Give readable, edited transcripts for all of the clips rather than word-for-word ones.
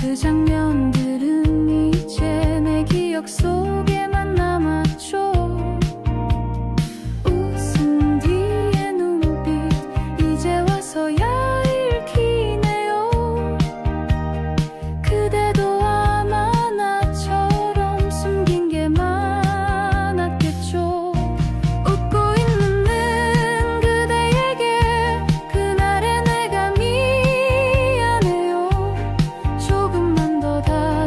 그 장면들은 이제 내 기억 속에만 남았죠. 웃음 뒤에 눈빛 이제 와서야 읽히네요. 그대도 아마 나처럼 숨긴 게 많았겠죠. 웃고 있는 그대에게 그날의 내가 미안해요. 조금만 더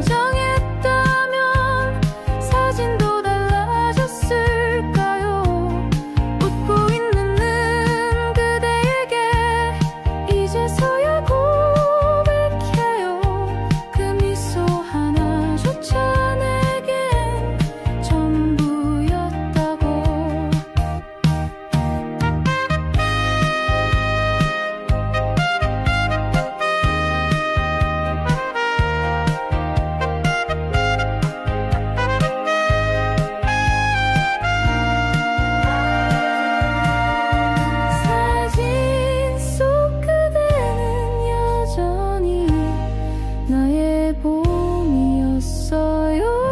다정했다면 사진도 달라졌을까요? 웃고 있는 그대에게 이제서야 고백해요. 그 미소 하나조차 내겐 전부였다고. 사진 속 그대는 여전히 나의 봄이었어요.